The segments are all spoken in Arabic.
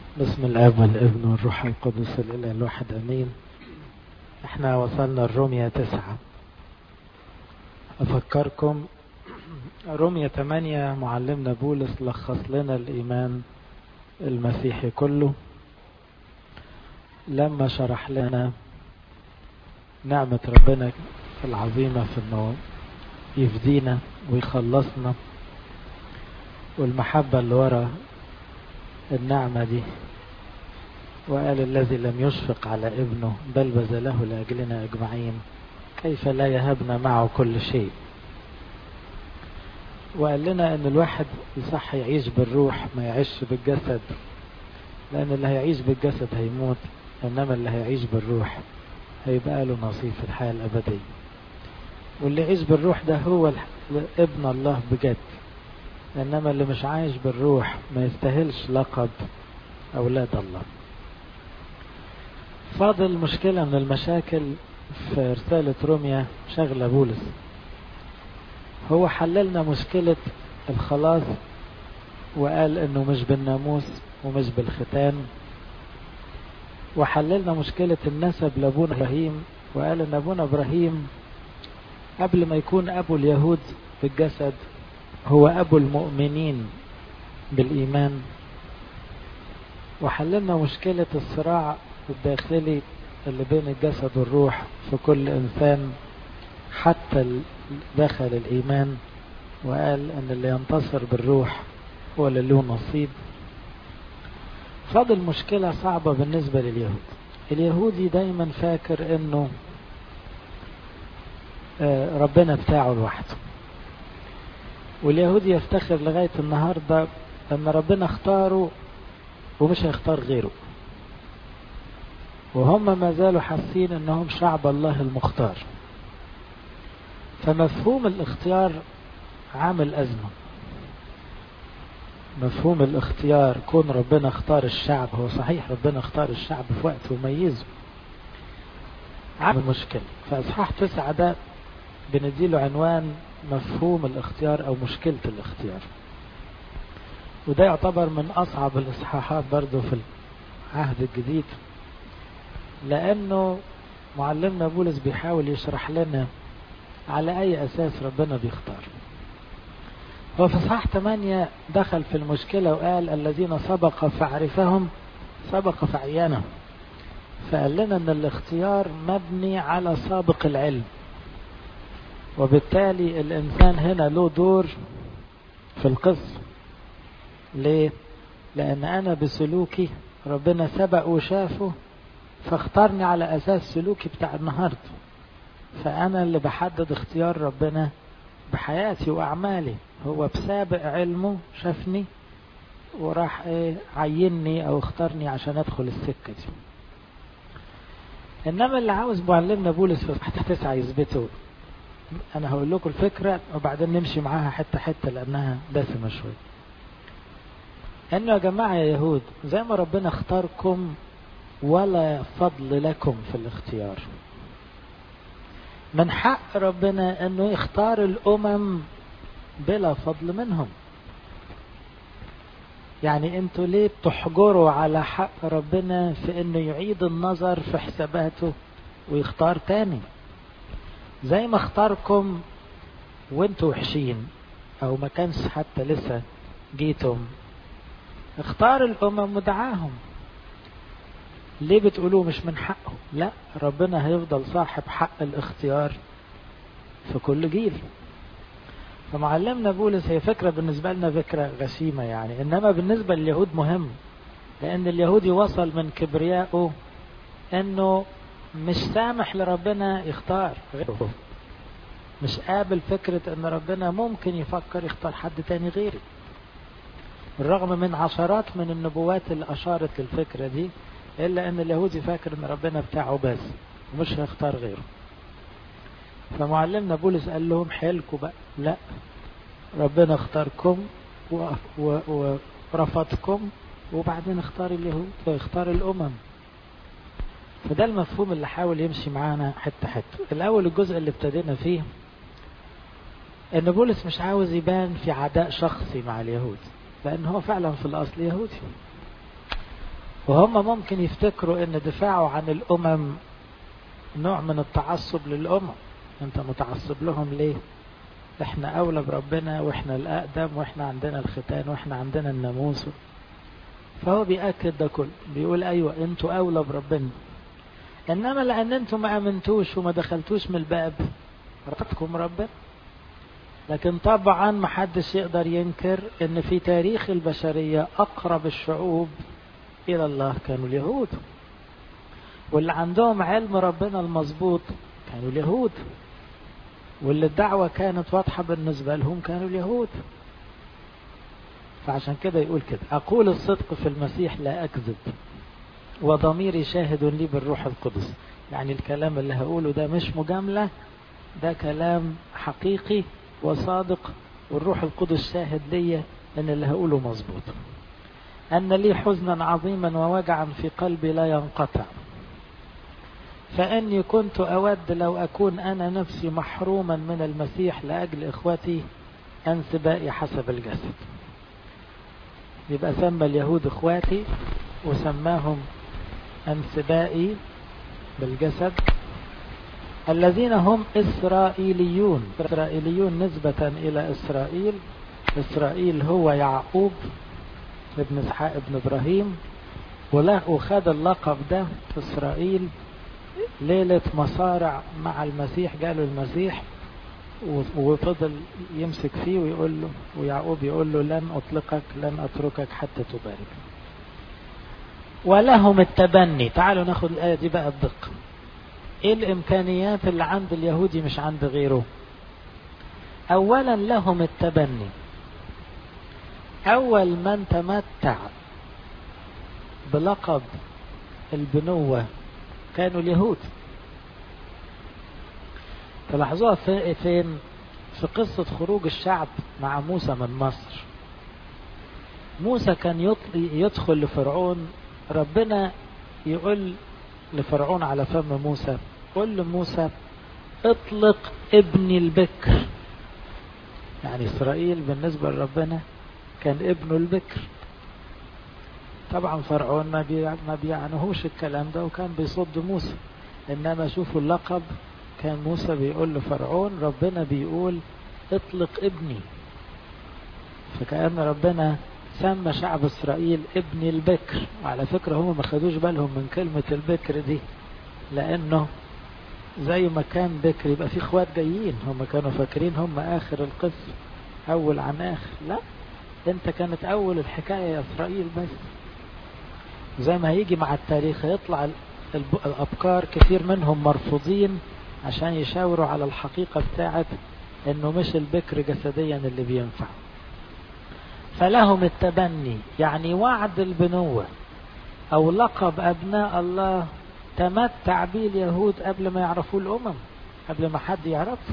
بسم الاب والابن والروح القدس الاله الواحد امين. احنا وصلنا الرومية 9. افكركم رومية 8 معلمنا بولس لخص لنا الايمان المسيحي كله لما شرح لنا نعمة ربنا العظيمة في انه يفدينا ويخلصنا، والمحبة اللي ورا النعمة دي، وقال الذي لم يشفق على ابنه بل بذله لأجلنا أجمعين كيف لا يهبنا معه كل شيء. وقال لنا ان الواحد يصح يعيش بالروح ما يعيش بالجسد، لان اللي هيعيش بالجسد هيموت، انما اللي هيعيش بالروح هيبقى له نصيب في الحياة الأبدية. واللي يعيش بالروح ده هو ابن الله بجد، انما اللي مش عايش بالروح ما يستاهلش لقب أولاد الله. فاضل مشكلة من المشاكل في رسالة روميا شغلة بولس. هو حللنا مشكلة الخلاص وقال انه مش بالناموس ومش بالختان، وحللنا مشكلة النسب لابونا ابراهيم وقال ان ابونا ابراهيم قبل ما يكون ابو اليهود بالجسد هو ابو المؤمنين بالايمان. وحللنا مشكلة الصراع الداخلي اللي بين الجسد والروح في كل انسان حتى داخل الايمان، وقال ان اللي ينتصر بالروح هو اللي له نصيب. فاضل مشكلة صعبة بالنسبة لليهود. اليهودي دايما فاكر انه ربنا بتاعه لوحده، واليهودي يفتخر لغاية النهاردة ان ربنا اختاره ومش هيختار غيره، وهم ما زالوا حاسين انهم شعب الله المختار. فمفهوم الاختيار عامل أزمة. مفهوم الاختيار، كون ربنا اختار الشعب، هو صحيح ربنا اختار الشعب في وقت وميزه، عامل مشكلة. فأصحاح 9 ده بنديله عنوان مفهوم الاختيار أو مشكلة الاختيار، وده يعتبر من أصعب الإصحاحات برضو في العهد الجديد، لأنه معلمنا بولس بيحاول يشرح لنا على أي أساس ربنا بيختار. هو في صحاح 8 دخل في المشكلة وقال الذين سبق فعرفهم سبق فعينهم، فقال لنا ان الاختيار مبني على سابق العلم، وبالتالي الانسان هنا له دور في القصة. ليه؟ لان انا بسلوكي ربنا سبق وشافه فاختارني على اساس سلوكي بتاع النهاردة، فانا اللي بحدد اختيار ربنا بحياتي واعمالي. هو بسابق علمه شافني وراح عيني او اختارني عشان ادخل السكة دي. انما اللي عاوز معلمنا بولس في صحاح 9 يثبته، انا هقول لكم الفكرة وبعدين نمشي معاها حتة حتة لانها دسمة شوية. انه يا جماعة يا يهود، زي ما ربنا اختاركم ولا فضل لكم في الاختيار، من حق ربنا انه يختار الامم بلا فضل منهم. يعني انتوا ليه بتحجروا على حق ربنا في انه يعيد النظر في حساباته ويختار تاني؟ زي ما اختاركم وانتوا وحشين او ما كانش حتى لسه جيتم، اختار الامم ودعاهم. ليه بتقولوا مش من حقه؟ لا، ربنا هيفضل صاحب حق الاختيار في كل جيل. فمعلمنا بولس، هي فكرة بالنسبة لنا فكرة غشيمة يعني، انما بالنسبة لليهود مهم، لان اليهودي وصل من كبريائه انه مش سامح لربنا يختار غيره، مش قابل فكرة ان ربنا ممكن يفكر يختار حد تاني غيري، بالرغم من عشرات من النبوات اللي اشارت للفكرة دي، الا ان اليهودي فاكر ان ربنا بتاعه بس ومش هيختار غيره. فمعلمنا بولس قال لهم حيلكم بقى، لا، ربنا اختاركم ورفضكم وبعدين اختار اليهود واختار الامم. فده المفهوم اللي حاول يمشي معانا حتة حتة. الاول الجزء اللي ابتدينا فيه ان بولس مش عاوز يبان في عداء شخصي مع اليهود، لان هو فعلا في الاصل يهودي، وهم ممكن يفتكروا ان دفاعه عن الامم نوع من التعصب للامم. انت متعصب لهم ليه؟ احنا اولى بربنا، واحنا الاقدم، واحنا عندنا الختان، واحنا عندنا الناموس. فهو بيأكد ده كله، بيقول ايوه انتوا اولى بربنا، انما لان انتوا ما امنتوش وما دخلتوش من الباب رفضكم ربنا. لكن طبعا ما حدش يقدر ينكر ان في تاريخ البشرية اقرب الشعوب الى الله كانوا اليهود، واللي عندهم علم ربنا المظبوط كانوا اليهود، واللي الدعوة كانت واضحة بالنسبة لهم كانوا اليهود. فعشان كده يقول كده: أقول الصدق في المسيح لا أكذب، وضميري شاهد لي بالروح القدس. يعني الكلام اللي هقوله ده مش مجاملة، ده كلام حقيقي وصادق، والروح القدس شاهد لي أن اللي هقوله مظبوط. أن لي حزنا عظيما ووجعا في قلبي لا ينقطع، فأني كنت أود لو أكون أنا نفسي محروما من المسيح لأجل إخوتي أنسبائي حسب الجسد. يبقى سمى اليهود إخواتي وسماهم أنسبائي بالجسد، الذين هم إسرائيليون. إسرائيليون نسبة إلى إسرائيل. إسرائيل هو يعقوب ابن إسحاق ابن إبراهيم، وخد اللقب ده إسرائيل ليلة مصارع مع المسيح. جاله المسيح وفضل يمسك فيه ويقول له، ويعقوب يقول له: لن أطلقك، لن أتركك حتى تبارك. ولهم التبني. تعالوا ناخد الآية دي بقى بدقة. إيه الإمكانيات اللي عند اليهودي مش عند غيره؟ أولا لهم التبني. أول من تمتع بلقب البنوة كانوا اليهود. تلاحظوها فين؟ في قصة خروج الشعب مع موسى من مصر. موسى كان يدخل لفرعون، ربنا يقول لفرعون على فم موسى: قل لموسى اطلق ابني البكر. يعني إسرائيل بالنسبة لربنا كان ابنه البكر. طبعا فرعون ما بيعنهوش الكلام ده وكان بيصد موسى، إنما شوفوا اللقب، كان موسى بيقول لفرعون ربنا بيقول اطلق ابني. فكأن ربنا سمى شعب إسرائيل ابن البكر. وعلى فكرة هم ما خدوش بالهم من كلمة البكر دي، لأنه زي ما كان بكر يبقى في اخوات جايين، هم كانوا فاكرين هم آخر القصة، أول عن آخر. لا، انت كانت أول الحكاية يا إسرائيل. بس زي ما هيجي مع التاريخ يطلع الأبكار كثير منهم مرفوضين عشان يشاوروا على الحقيقة بتاعت انه مش البكر جسديا اللي بينفع. فلهم التبني، يعني وعد البنوة او لقب ابناء الله تمتع به اليهود قبل ما يعرفوا الامم، قبل ما حد يعرفه.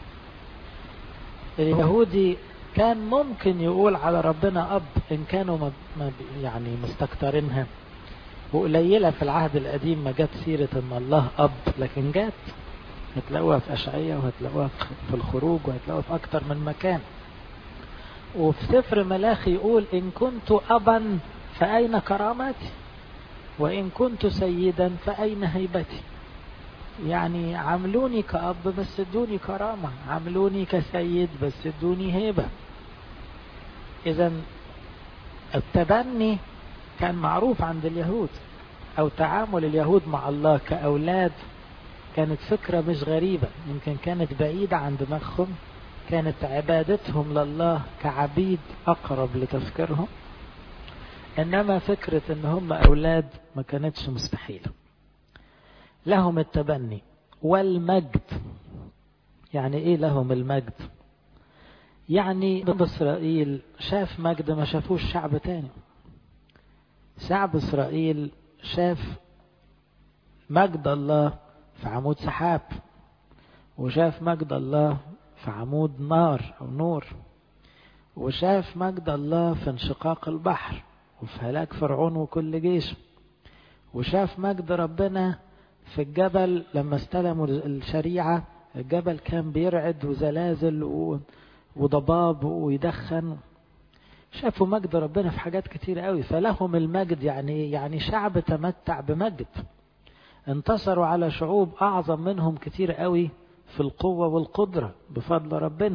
اليهودي كان ممكن يقول على ربنا اب ان كانوا يعني مستكترينها، وقليلة في العهد القديم ما جت سيرة ان الله اب، لكن جت. هتلاقوها في أشعية، وهتلاقوها في الخروج، وهتلاقوها في أكتر من مكان. وفي سفر ملاخي يقول: إن كنت أبا فأين كرامتي، وإن كنت سيدا فأين هيبتي. يعني عملوني كأب بس ادوني كرامة، عملوني كسيد بس ادوني هيبة. إذا التبني كان معروف عند اليهود، أو تعامل اليهود مع الله كأولاد كانت فكرة مش غريبة، يمكن كانت بعيدة عن دماغهم. كانت عبادتهم لله كعبيد أقرب لتفكيرهم، إنما فكرة إن هم أولاد ما كانتش مستحيلة. لهم التبني والمجد. يعني إيه لهم المجد؟ يعني إسرائيل شاف مجد ما شافوش شعب تاني. شعب إسرائيل شاف مجد الله في عمود سحاب، وشاف مجد الله في عمود نار أو نور، وشاف مجد الله في انشقاق البحر وفي هلاك فرعون وكل جيش، وشاف مجد ربنا في الجبل لما استلموا الشريعة. الجبل كان بيرعد وزلازل وضباب ويدخن. شافوا مجد ربنا في حاجات كتير قوي، فلهم المجد. يعني شعب تمتع بمجد، انتصروا على شعوب أعظم منهم كتير قوي في القوة والقدرة بفضل ربنا.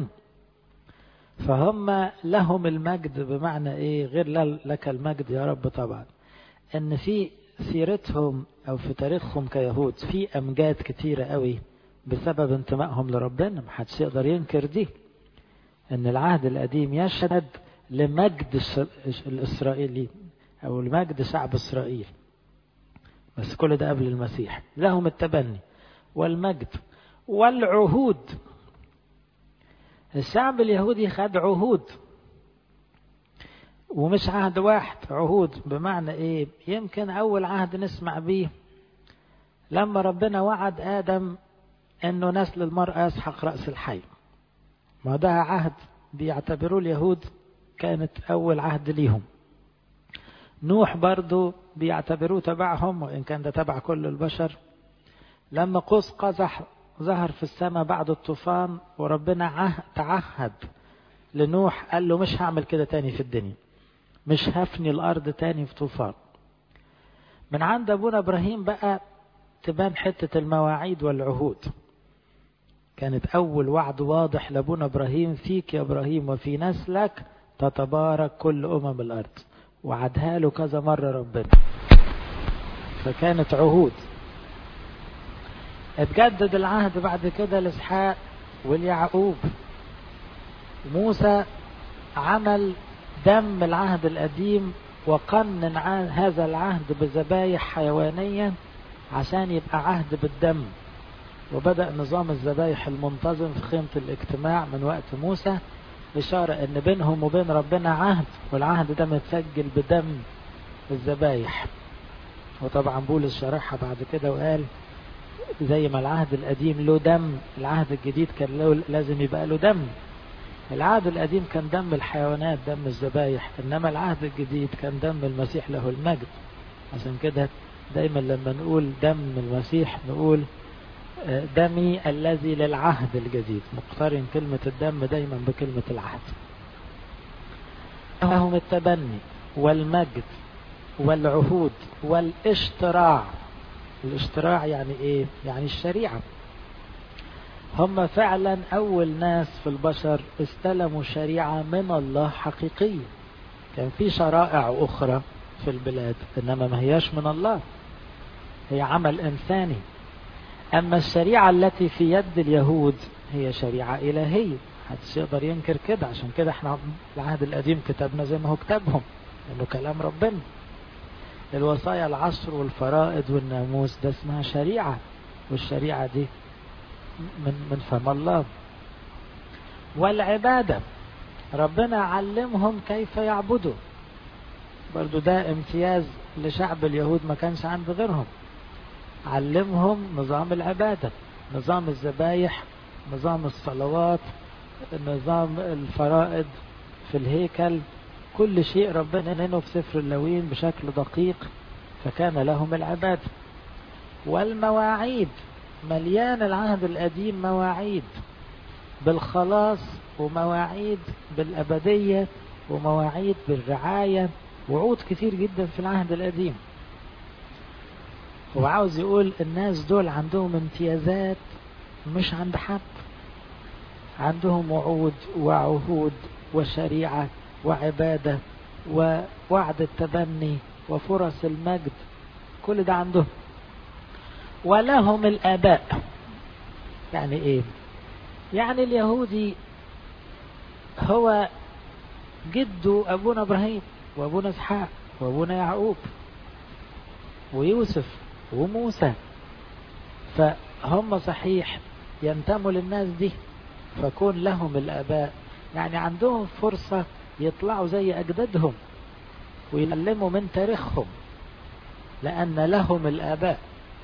فهم لهم المجد. بمعنى ايه؟ غير لك المجد يا رب طبعا، ان في سيرتهم او في تاريخهم كيهود في امجاد كتيرة قوي بسبب انتمائهم لربنا. محدش يقدر ينكر دي، ان العهد القديم يشهد لمجد الاسرائيلي او لمجد شعب اسرائيل، بس كل ده قبل المسيح. لهم التبني والمجد والعهود. الشعب اليهودي خد عهود، ومش عهد واحد، عهود. بمعنى ايه؟ يمكن اول عهد نسمع بيه لما ربنا وعد آدم انه نسل المرأة يسحق رأس الحي. ما ده عهد بيعتبروه اليهود كانت اول عهد ليهم. نوح برضو بيعتبروه تبعهم، وان كان ده تبع كل البشر. لما قوس قزح ظهر في السماء بعد الطوفان، وربنا تعهد لنوح، قال له مش هعمل كده تاني في الدنيا، مش هفني الارض تاني في طوفان. من عند ابونا ابراهيم بقى تبان حتة المواعيد والعهود. كانت اول وعد واضح لابونا ابراهيم: فيك يا ابراهيم وفي نسلك تتبارك كل الارض. وعدها له كذا مرة ربنا، فكانت عهود. اتجدد العهد بعد كده لإسحاق واليعقوب. موسى عمل دم العهد القديم وقنن هذا العهد بذبايح حيوانية عشان يبقى عهد بالدم. وبدأ نظام الذبايح المنتظم في خيمة الاجتماع من وقت موسى، إشارة ان بينهم وبين ربنا عهد، والعهد ده متسجل بدم الذبايح. وطبعا بولس شرحها بعد كده وقال زي ما العهد القديم له دم، العهد الجديد كان له لازم يبقى له دم. العهد القديم كان دم الحيوانات، دم الذبايح، انما العهد الجديد كان دم المسيح له المجد. عشان كده دايما لما نقول دم المسيح نقول دمي الذي للعهد الجديد، مقترن كلمة الدم دايما بكلمة العهد. لهم التبني والمجد والعهود والاشتراع. الاشتراع يعني ايه؟ يعني الشريعة. هم فعلا اول ناس في البشر استلموا شريعة من الله حقيقية. كان في شرائع اخرى في البلاد انما ما هياش من الله، هي عمل انساني. اما الشريعة التي في يد اليهود هي شريعة الهية، محدش يقدر ينكر كده. عشان كده احنا العهد القديم كتبنا زي ما هو كتابهم، انه كلام ربنا. الوصايا العشر والفرائض والناموس ده اسمها شريعة، والشريعة دي من فم الله. والعبادة ربنا علمهم كيف يعبدوا، برضو ده امتياز لشعب اليهود ما كانش عند غيرهم. علمهم نظام العبادة، نظام الذبايح، نظام الصلوات، نظام الفرائض في الهيكل، كل شيء ربنا ننه في سفر اللاويين بشكل دقيق. فكان لهم العبادة والمواعيد. مليان العهد القديم مواعيد بالخلاص، ومواعيد بالأبدية، ومواعيد بالرعاية، وعود كتير جدا في العهد القديم. هو عاوز يقول الناس دول عندهم امتيازات مش عند حد، عندهم وعود وعهود وشريعة وعبادة ووعد التبني وفرص المجد، كل ده عندهم. ولهم الآباء. يعني ايه؟ يعني اليهودي هو جده أبونا إبراهيم وأبونا إسحاق وأبونا يعقوب ويوسف وموسى، فهم صحيح ينتموا للناس دي، فكون لهم الآباء يعني عندهم فرصة يطلعوا زي أجدادهم ويعلموا من تاريخهم، لأن لهم الآباء.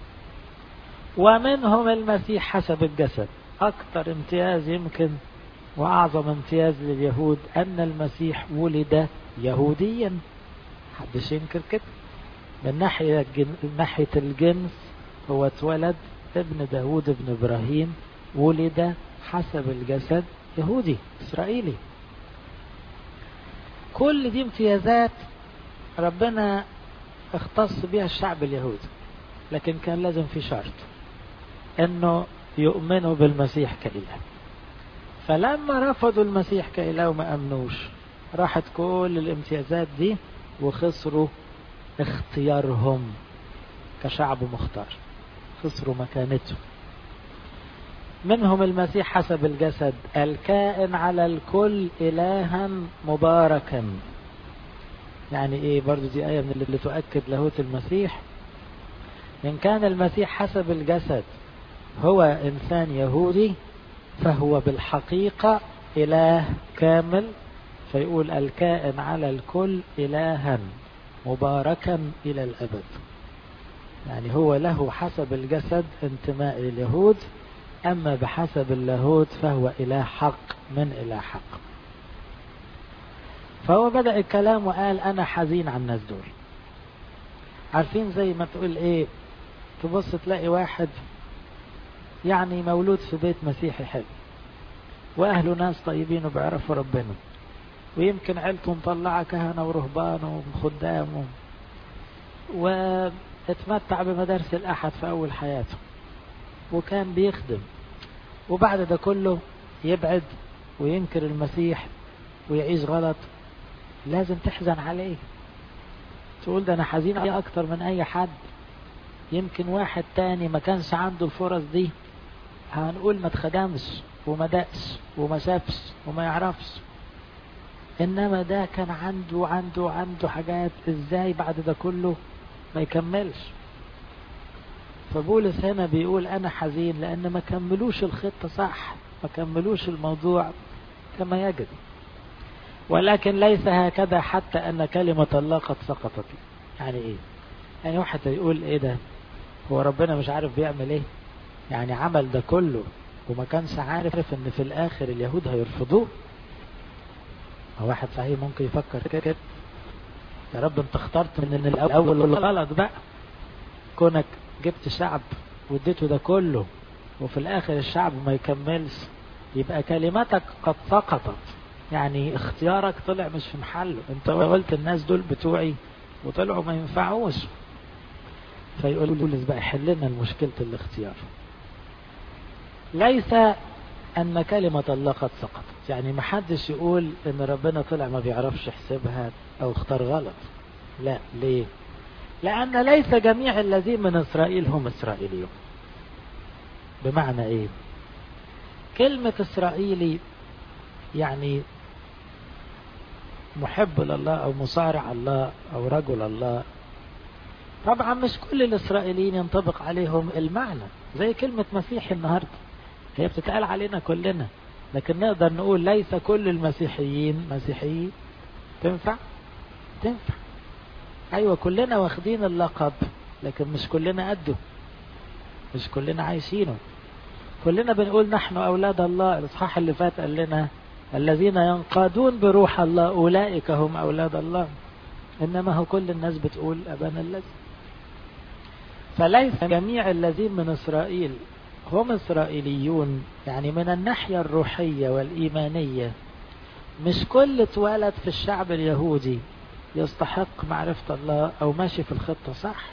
ومنهم المسيح حسب الجسد. أكثر امتياز يمكن وأعظم امتياز لليهود أن المسيح ولد يهوديا، محدش ينكر كده. من ناحية الجنس هو اتولد ابن داود ابن إبراهيم، ولد حسب الجسد يهودي إسرائيلي. كل دي امتيازات ربنا اختص بها الشعب اليهودي، لكن كان لازم في شرط انه يؤمنوا بالمسيح كإله. فلما رفضوا المسيح كإله وما امنوش، راحت كل الامتيازات دي وخسروا اختيارهم كشعب مختار، خسروا مكانته. منهم المسيح حسب الجسد الكائن على الكل إلها مباركا. يعني ايه؟ برضو دي آية من اللي تؤكد لاهوت المسيح. إن كان المسيح حسب الجسد هو إنسان يهودي، فهو بالحقيقة إله كامل، فيقول الكائن على الكل إلها مباركا إلى الأبد. يعني هو له حسب الجسد انتماء لليهود، أما بحسب اللاهوت فهو إله حق من إله حق. فهو بدأ الكلام وقال أنا حزين على الناس دول. عارفين زي ما تقول إيه، تبص تلاقي واحد يعني مولود في بيت مسيحي حلو، وأهله ناس طيبين وبيعرفوا ربنا، ويمكن عيلته مطلعة كهنة ورهبان وخدام، واتمتع بمدارس الأحد في أول حياته وكان بيخدم، وبعد ده كله يبعد وينكر المسيح ويعيش غلط. لازم تحزن عليه، تقول ده أنا حزين عليه أكتر من أي حد. يمكن واحد تاني ما كانش عنده الفرص دي، هنقول ما اتخدمش وما دقش وما شافش وما يعرفش، إنما ده كان عنده حاجات، إزاي بعد ده كله ما يكملش؟ فبولس هنا بيقول أنا حزين لأن ما كملوش الخطة صح، ما كملوش الموضوع كما يجب. ولكن ليس هكذا حتى أن كلمة الله قد سقطت. يعني إيه؟ يعني واحد يقول إيه ده، هو ربنا مش عارف بيعمل إيه؟ يعني عمل ده كله وما كانش عارف إن في الآخر اليهود هيرفضوه؟ هو واحد صحيح ممكن يفكر كده، يا رب انت اخترت من الأول غلط بقى، كونك جبت شعب واديته ده كله وفي الآخر الشعب ما يكملش، يبقى كلمتك قد سقطت. يعني اختيارك طلع مش في محله، انت قلت الناس دول بتوعي وطلعوا ما ينفعوش. فيقول بولس بقى حلنا المشكلة الاختيار. ليس أن كلمة الله قد سقطت، يعني ما حدش يقول ان ربنا طلع ما بيعرفش يحسبها او اختار غلط. لا، ليه؟ لأن ليس جميع الذين من إسرائيل هم إسرائيليون. بمعنى إيه؟ كلمة إسرائيلي يعني محب لله أو مصارع الله أو رجل الله. طبعا مش كل الإسرائيليين ينطبق عليهم المعنى، زي كلمة مسيحي النهاردة هي بتتقال علينا كلنا، لكن نقدر نقول ليس كل المسيحيين مسيحيين. تنفع؟ أيوة كلنا واخدين اللقب، لكن مش كلنا قده، مش كلنا عايشينه. كلنا بنقول نحن أولاد الله. الإصحاح اللي فات قال لنا الذين ينقادون بروح الله أولئك هم أولاد الله، إنما هو كل الناس بتقول أبانا الذي. فليس جميع الذين من إسرائيل هم إسرائيليون، يعني من الناحية الروحية والإيمانية مش كل اتولد في الشعب اليهودي يستحق معرفة الله أو ماشي في الخطة صح،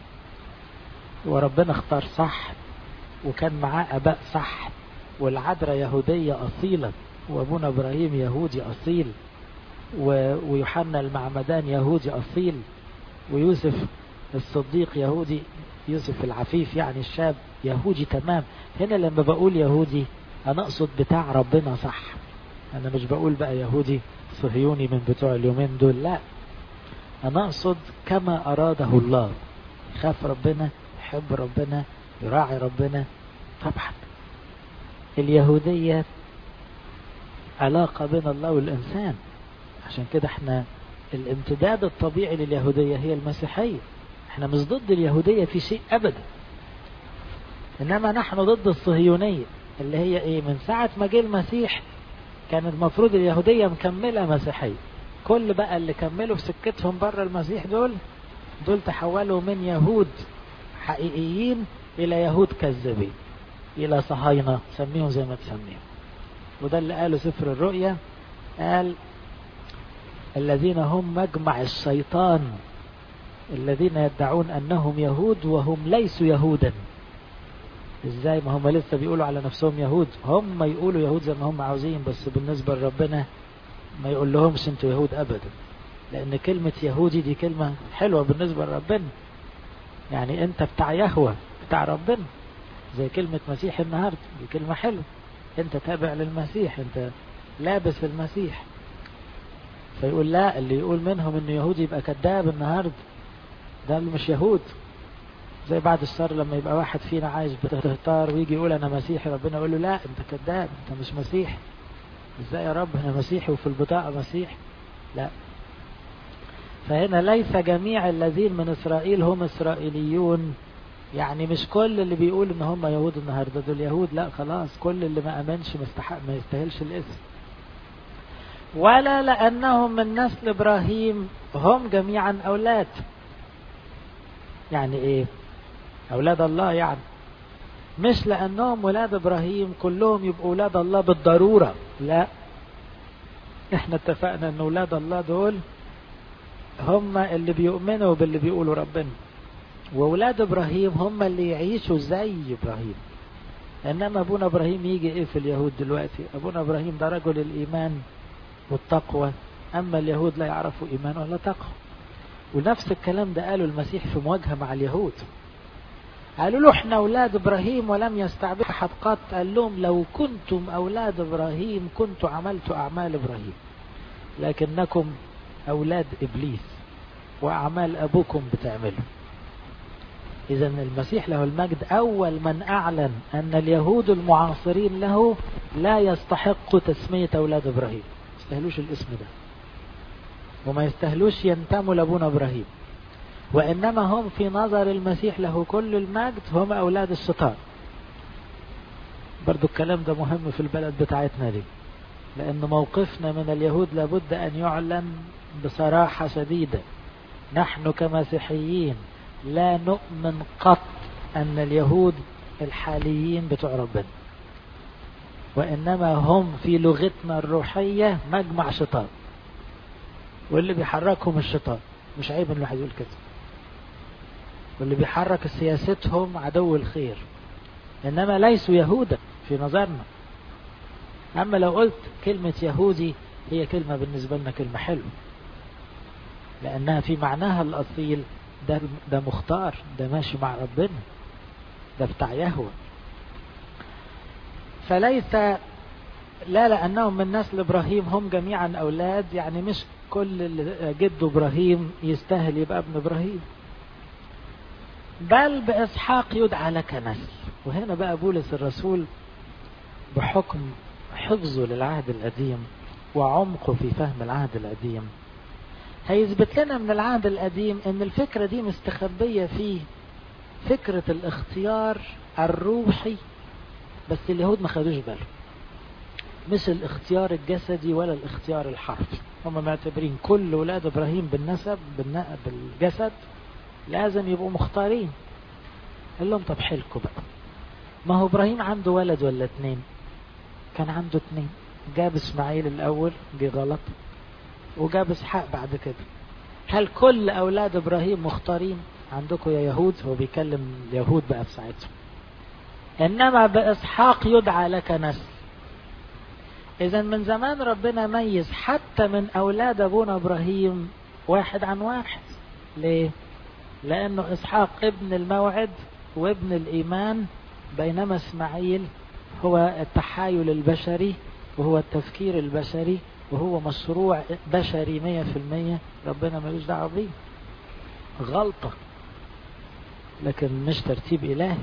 وربنا اختار صح، وكان معاه أباء صح، والعذراء يهودية أصيلة، وأبونا إبراهيم يهودي أصيل، ويوحنا المعمدان يهودي أصيل، ويوسف الصديق يهودي، يوسف العفيف يعني الشاب يهودي تمام. هنا لما بقول يهودي أنا أقصد بتاع ربنا صح، أنا مش بقول بقى يهودي صهيوني من بتوع اليومين دول، لا، أنا أقصد كما أراده الله، يخاف ربنا، يحب ربنا، يراعي ربنا. طبعا اليهودية علاقة بين الله والإنسان، عشان كده احنا الامتداد الطبيعي لليهودية هي المسيحية. احنا مش ضد اليهودية في شيء أبدا، إنما نحن ضد الصهيونية اللي هي ايه، من ساعة ما جه المسيح كان المفروض اليهودية مكملة مسيحية. كل بقى اللي كملوا في سكتهم بره المسيح دول تحولوا من يهود حقيقيين إلى يهود كذابين، إلى صهاينة، سميهم زي ما تسميهم. وده اللي قاله سفر الرؤيا، قال الذين هم مجمع الشيطان، الذين يدعون أنهم يهود وهم ليسوا يهودا. ازاي؟ ما هم لسه بيقولوا على نفسهم يهود، هم يقولوا يهود زي ما هم عاوزين، بس بالنسبة لربنا ما يقول لهمش انتوا يهود أبدا، لأن كلمة يهودي دي كلمة حلوة بالنسبة لربنا. يعني انت بتاع يهوه، بتاع ربنا، زي كلمة مسيح النهاردة دي كلمة حلوة، انت تابع للمسيح، انت لابس المسيح. فيقول لا، اللي يقول منهم انه يهودي يبقى كذاب النهاردة، ده اللي مش يهود. زي بعد الشر لما يبقى واحد فينا عايش بتهتار ويجي يقول انا مسيحي، ربنا يقول له لا انت كذاب، انت مش مسيحي. ازاي يا رب انا مسيحي وفي البطاقة مسيحي؟ لا. فهنا ليس جميع الذين من اسرائيل هم اسرائيليون، يعني مش كل اللي بيقول ان هم يهود النهارده دول يهود، لا خلاص، كل اللي ما امنش ما يستاهلش الاسم. ولا لانهم من نسل ابراهيم هم جميعا اولاد. يعني ايه؟ اولاد الله يعني، مش لانهم ولاد ابراهيم كلهم يبقوا اولاد الله بالضرورة، لا. احنا اتفقنا ان اولاد الله دول هم اللي بيؤمنوا باللي بيقولوا ربنا، واولاد ابراهيم هم اللي يعيشوا زي ابراهيم. انما ابونا ابراهيم يجي ايه في اليهود دلوقتي؟ ابونا ابراهيم ده رجل الايمان والتقوى، اما اليهود لا يعرفوا ايمان ولا تقوى. ونفس الكلام ده قالوا المسيح في مواجهة مع اليهود، قالوا له احنا اولاد ابراهيم ولم يستعبد احد قط. قال لهم لو كنتم اولاد ابراهيم كنت عملت اعمال ابراهيم، لكنكم اولاد ابليس واعمال ابوكم بتعملوا. إذا المسيح له المجد أول من أعلن أن اليهود المعاصرين له لا يستحقوا تسمية أولاد إبراهيم، ما يستهلوش الاسم ده، وما يستهلوش ينتموا لأبونا إبراهيم، وإنما هم في نظر المسيح له كل المجد هم أولاد الشيطان. برضو الكلام ده مهم في البلد بتاعتنا دي، لأن موقفنا من اليهود لابد أن يعلن بصراحة شديدة. نحن كمسيحيين لا نؤمن قط أن اليهود الحاليين بتوع ربنا، وإنما هم في لغتنا الروحية مجمع شيطان، واللي بيحركهم الشيطان. مش عيب إن الواحد يقول كده. واللي بيحرك سياستهم عدو الخير، إنما ليسوا يهودا في نظرنا. أما لو قلت كلمة يهودي، هي كلمة بالنسبة لنا كلمة حلوة، لأنها في معناها الأصيل ده مختار، ده ماشي مع ربنا، ده بتاع يهوه. فليس لا لأنهم من نسل إبراهيم هم جميعا أولاد، يعني مش كل جد إبراهيم يستاهل يبقى ابن إبراهيم، بل بإسحاق يدعى لك نسل. وهنا بقى بولس الرسول بحكم حفظه للعهد القديم وعمقه في فهم العهد القديم هيثبت لنا من العهد القديم ان الفكرة دي مستخبية فيه، فكرة الاختيار الروحي، بس اليهود ما خدوش باله، مش الاختيار الجسدي ولا الاختيار الحرفي. هم معتبرين كل ولاد ابراهيم بالنسب بالجسد لازم يبقوا مختارين. قال لهم طب حلكوا بقى، ما هو ابراهيم عنده ولد ولا اتنين؟ كان عنده اتنين، جاب اسماعيل الاول جه غلط، وجاب اسحاق بعد كده. هل كل اولاد ابراهيم مختارين عندكم يا يهود؟ هو بيكلم اليهود بقى في ساعتهم. انما باسحاق يدعى لك نسل. اذا من زمان ربنا ميز حتى من اولاد ابونا ابراهيم واحد عن واحد. ليه؟ لانه اسحاق ابن الموعد وابن الايمان، بينما اسماعيل هو التحايل البشري وهو التفكير البشري وهو مشروع بشري 100%، ربنا ملوش دعوه بيه، غلطة، لكن مش ترتيب إلهي.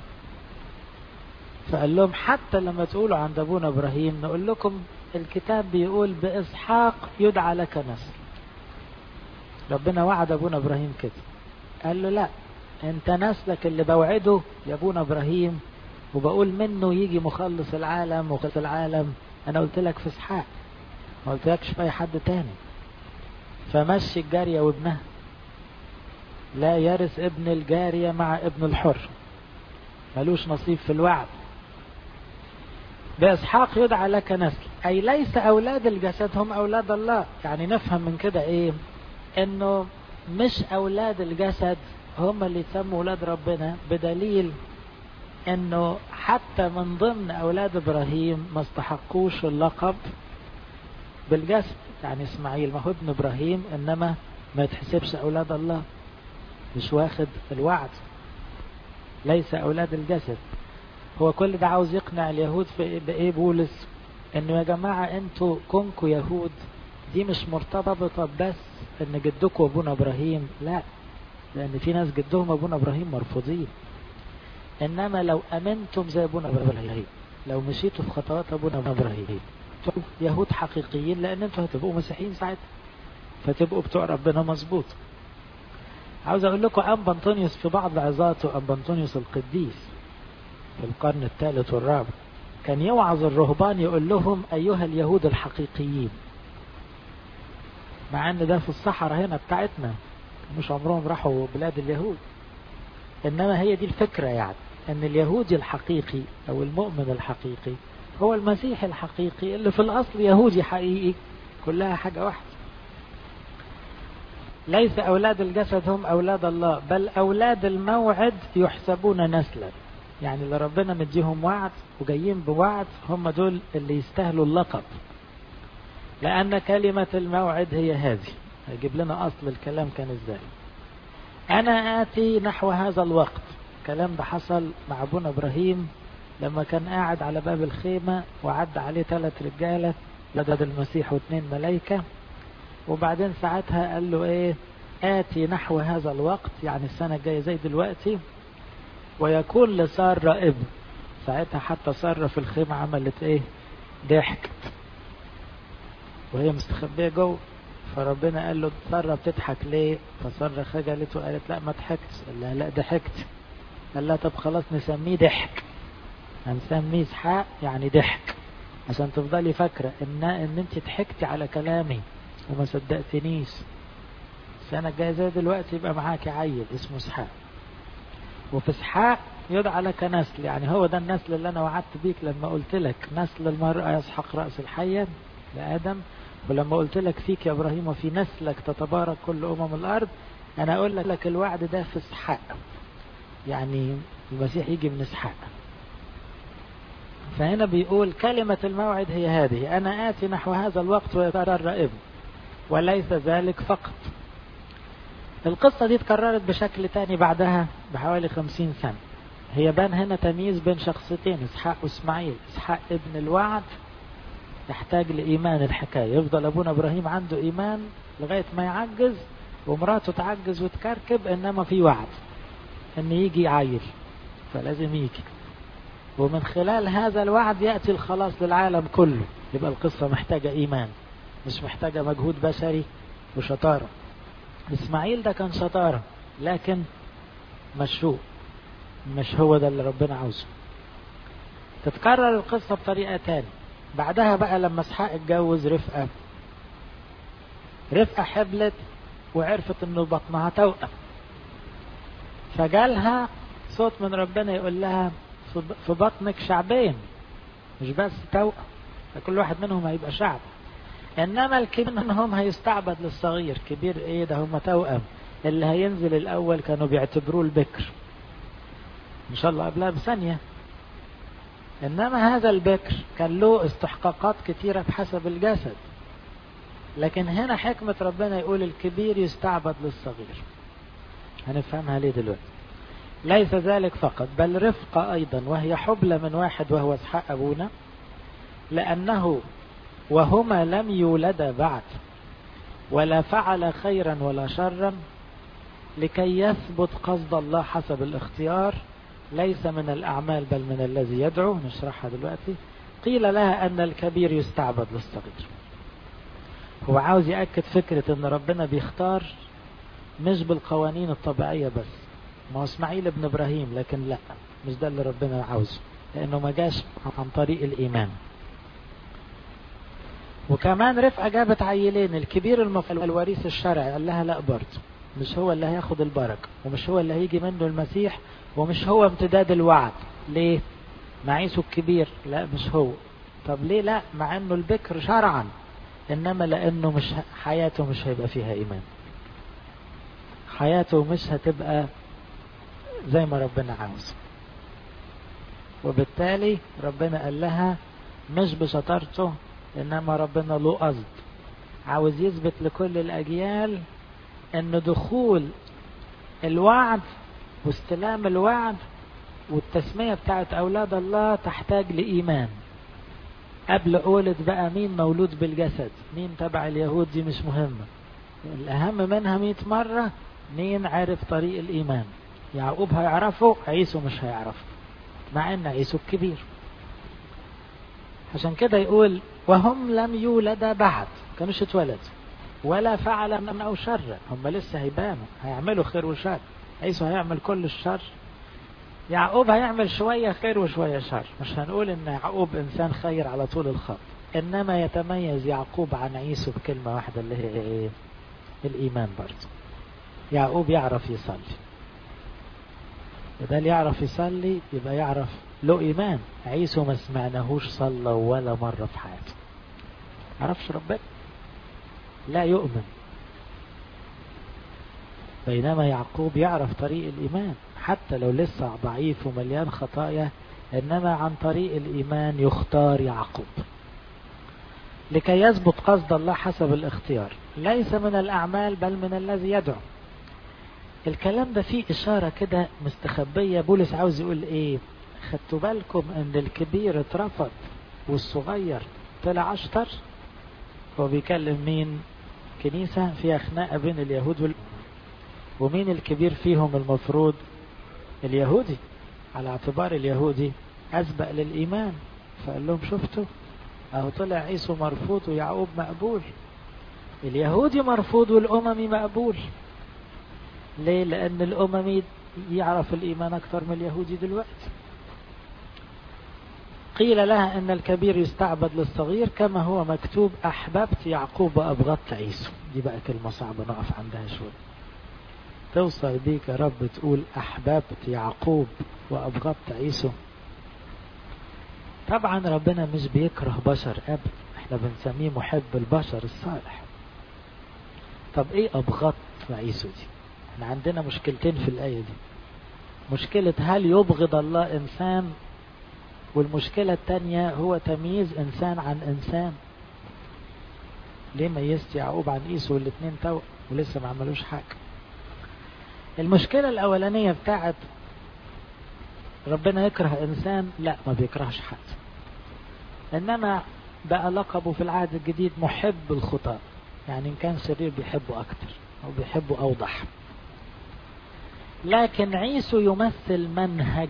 فقال لهم حتى لما تقولوا عند أبونا إبراهيم نقول لكم الكتاب بيقول بإسحاق يدعى لك نسل. ربنا وعد أبونا إبراهيم كده، قال له لا، انت نسلك اللي بوعده يا أبونا إبراهيم وبقول منه يجي مخلص العالم وخلص العالم، أنا قلت لك في إسحاق، ما قلتلكش في أي حد تاني. فمشي الجارية وابنها، لا يرث ابن الجارية مع ابن الحر، ملوش نصيب في الوعد. بإسحاق يدعى لك نسل، أي ليس أولاد الجسد هم أولاد الله. يعني نفهم من كده إيه؟ إنه مش أولاد الجسد هم اللي يسموا أولاد ربنا، بدليل إنه حتى من ضمن أولاد إبراهيم ما استحقوش اللقب بالجسد. يعني إسماعيل ما هو ابن إبراهيم، إنما ما يتحسبش أولاد الله، مش واخد الوعد، ليس أولاد الجسد. هو كل ده عاوز يقنع اليهود في بإيه بولس؟ إنه يا جماعة أنتوا كونكوا يهود دي مش مرتبطة بس إن جدكوا أبونا إبراهيم، لا، لأن في ناس جدهم أبونا إبراهيم مرفوضين. إنما لو أمنتم زي أبونا إبراهيم، لو مشيتوا في خطوات أبونا إبراهيم، يهود حقيقيين، لأن أنتوا هتبقوا مسيحيين ساعتها، فتبقوا بتوع ربنا مظبوط. عاوز أقول لكم أنبا أنطونيوس في بعض عظاته، أنبا أنطونيوس القديس في القرن الثالث والرابع، كان يوعظ الرهبان يقول لهم أيها اليهود الحقيقيين، مع أن ده في الصحراء هنا بتاعتنا، مش عمرهم راحوا بلاد اليهود، إنما هي دي الفكرة، يعني أن اليهودي الحقيقي أو المؤمن الحقيقي هو المسيح الحقيقي اللي في الأصل يهودي حقيقي، كلها حاجة واحدة. ليس أولاد الجسد هم أولاد الله، بل أولاد الموعد يحسبون نسلا. يعني اللي ربنا مديهم وعد وجايين بوعد هم دول اللي يستاهلوا اللقب، لأن كلمة الموعد هي هذه. هيجيب لنا أصل الكلام كان إزاي. أنا آتي نحو هذا الوقت، الكلام ده حصل مع أبونا إبراهيم لما كان قاعد على باب الخيمة وعد عليه 3 رجالة، لدد المسيح و2 ملايكة، وبعدين ساعتها قال له إيه؟ آتي نحو هذا الوقت، يعني السنة الجاية زي دلوقتي، ويكون لسارة ابن. ساعتها حتى سارة في الخيمة عملت إيه؟ ضحكت وهي مستخبية جوه، فربنا قال له سارة بتضحك ليه؟ فسارة خجلت وقالت لا ما ضحكتش. قال لها لا ضحكت. قال لها طب خلاص نسميه ضحك، هنسميه إسحاق يعني ضحك، عشان تفضلي فاكرة ان انت ضحكتي على كلامي وما صدقتنيش. السنة الجاية زي دلوقتي يبقى معاكي عيل اسمه إسحاق، وفي إسحاق يدعى لك نسل. يعني هو ده النسل اللي أنا وعدت بيك لما قلت لك نسل المرأة يسحق رأس الحية لآدم، ولما قلت لك فيك يا إبراهيم وفي نسلك تتبارك كل الأرض. أنا أقول لك الوعد ده في إسحاق، يعني المسيح يجي من إسحاق. فهنا بيقول كلمة الموعد هي هذه، أنا آتي نحو هذا الوقت ويترى ابن، وليس ذلك فقط. القصة دي اتكررت بشكل تاني بعدها بحوالي 50 سنة. هي بان هنا تمييز بين شخصيتين، إسحاق وإسماعيل. إسحاق ابن الوعد يحتاج لإيمان الحكاية، يفضل أبونا إبراهيم عنده إيمان لغاية ما يعجز ومراته تعجز وتكركب، إنما في وعد إن يجي عيل، فلازم يجي، ومن خلال هذا الوعد يأتي الخلاص للعالم كله. يبقى القصة محتاجة إيمان، مش محتاجة مجهود بشري وشطارة. إسماعيل ده كان شطارة لكن مشروع، مش هو ده اللي ربنا عاوزه. تتكرر القصة بطريقة تاني بعدها بقى لما إسحاق اتجوز رفقة. رفقة حبلت وعرفت انه بطنها توأم، فجالها صوت من ربنا يقول لها في بطنك شعبين، مش بس توأم، فكل واحد منهم هيبقى شعب، انما الكبير منهم هيستعبد للصغير. كبير ايه ده؟ هم توأم. اللي هينزل الاول كانوا بيعتبروه البكر ان شاء الله قبلها بثانية، انما هذا البكر كان له استحقاقات كتيرة بحسب الجسد. لكن هنا حكمة ربنا يقول الكبير يستعبد للصغير. هنفهمها ليه دلوقتي. ليس ذلك فقط، بل رفقة أيضا، وهي حبلى من واحد وهو إسحاق أبونا، لأنه وهما لم يولدا بعد ولا فعل خيرا ولا شرا، لكي يثبت قصد الله حسب الاختيار، ليس من الأعمال بل من الذي يدعو. نشرحها دلوقتي. قيل لها أن الكبير يستعبد للصغير. هو عاوز يأكد فكرة أن ربنا بيختار مش بالقوانين الطبيعية بس. ما هو إسماعيل ابن إبراهيم، لكن لا، مش ده اللي ربنا عاوزه، لأنه ما جاش عن طريق الإيمان. وكمان رفقة جابت عيلين، الكبير الوريث الشرعي، قال لها لا برضه مش هو اللي هياخد البركة، ومش هو اللي هيجي منه المسيح، ومش هو امتداد الوعد. ليه؟ مع عيسو الكبير؟ لا مش هو. طب ليه لا؟ مع انه البكر شرعا، انما لانه مش حياته مش هيبقى فيها ايمان، حياته مش هتبقى زي ما ربنا عاوز. وبالتالي ربنا قال لها مش بشطارته، انما ربنا له قصد، عاوز يثبت لكل الاجيال ان دخول الوعد واستلام الوعد والتسمية بتاعت اولاد الله تحتاج لايمان. قبل قولت بقى مين مولود بالجسد، مين تبع اليهود، دي مش مهمة، الاهم منها 100 مرة مين عرف طريق الايمان. يعقوب هيعرفه، عيسو مش هيعرفه، مع ان عيسو الكبير. عشان كده يقول وهم لم يولد بعد، كانوش اتولد ولا فعل من او شر، هم لسه هيبانوا، هيعملوا خير وشر. عيسو هيعمل كل الشر، يعقوب هيعمل شوية خير وشوية شر. مش هنقول ان يعقوب انسان خير على طول الخط، انما يتميز يعقوب عن عيسو بكلمة واحدة اللي هي ايه؟ الايمان. برضه يعقوب يعرف يصلي، وده اللي يعرف يصلي يبقى يعرف له ايمان. عيسو ما سمعناهوش صلى ولا مرة في حياته، عرفش ربنا، لا يؤمن. بينما يعقوب يعرف طريق الإيمان حتى لو لسه ضعيف ومليان خطايا، إنما عن طريق الإيمان يختار يعقوب لكي يثبت قصد الله حسب الاختيار، ليس من الأعمال بل من الذي يدعو. الكلام ده فيه إشارة كده مستخبية. بولس عاوز يقول إيه؟ خدتوا بالكم إن الكبير اترفض والصغير طلع أشطر؟ هو بيكلم مين؟ كنيسة فيها خناقة بين اليهود ومين الكبير فيهم؟ المفروض اليهودي، على اعتبار اليهودي أسبق للإيمان. فقال لهم شفتوا أهو طلع عيسو مرفوض ويعقوب مقبول. اليهودي مرفوض والأممي مقبول. ليه؟ لأن الأممي يعرف الإيمان أكثر من اليهودي دلوقتي. قيل لها أن الكبير يستعبد للصغير كما هو مكتوب أحببت يعقوب وأبغضت عيسو. دي بقى كلمة صعبة نقف عندها شوية. توصل بيك يا رب تقول أحببت يعقوب وأبغضت عيسو؟ طبعا ربنا مش بيكره بشر أبدا، احنا بنسميه محب البشر الصالح. طب ايه أبغضت عيسو دي؟ احنا عندنا مشكلتين في الآية دي. مشكلة هل يبغض الله إنسان، والمشكلة التانية هو تمييز إنسان عن إنسان. ليه ميزت يعقوب عن عيسو والاتنين تو ولسه ما عملوش حاجة؟ المشكلة الأولانية بتاعت ربنا يكره إنسان، لا ما بيكرهش حد، إنما بقى لقبه في العهد الجديد محب الخطاة. يعني إن كان شرير بيحبه أكتر أو بيحبه أوضح. لكن عيسو يمثل منهج.